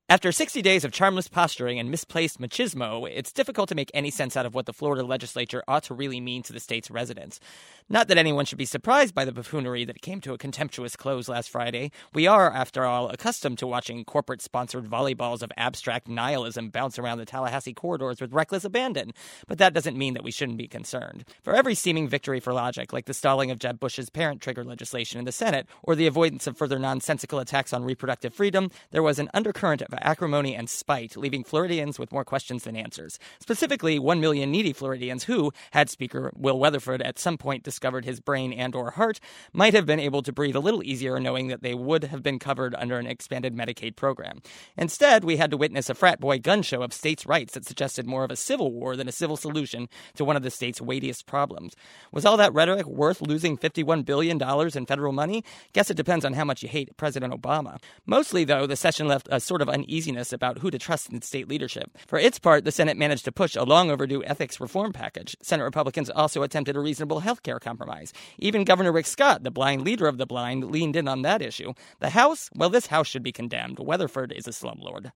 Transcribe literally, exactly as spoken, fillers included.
After sixty days of charmless posturing and misplaced machismo, it's difficult to make any sense out of what the Florida legislature ought to really mean to the state's residents. Not that anyone should be surprised by the buffoonery that came to a contemptuous close last Friday. We are, after all, accustomed to watching corporate-sponsored volleyballs of abstract nihilism bounce around the Tallahassee corridors with reckless abandon. But that doesn't mean that we shouldn't be concerned. For every seeming victory for logic, like the stalling of Jeb Bush's parent-trigger legislation in the Senate, or the avoidance of further nonsensical attacks on reproductive freedom, there was an undercurrent of acrimony and spite, leaving Floridians with more questions than answers. Specifically, one million needy Floridians who, had Speaker Will Weatherford at some point discovered his brain and or heart, might have been able to breathe a little easier knowing that they would have been covered under an expanded Medicaid program. Instead, we had to witness a frat boy gun show of states' rights that suggested more of a civil war than a civil solution to one of the state's weightiest problems. Was all that rhetoric worth losing fifty-one billion dollars in federal money? Guess it depends on how much you hate President Obama. Mostly, though, the session left a sort of uneasiness about who to trust in state leadership. For its part, the Senate managed to push a long-overdue ethics reform package. Senate Republicans also attempted a reasonable health care compromise. Even Governor Rick Scott, the blind leader of the blind, leaned in on that issue. The House? Well, this House should be condemned. Weatherford is a slumlord.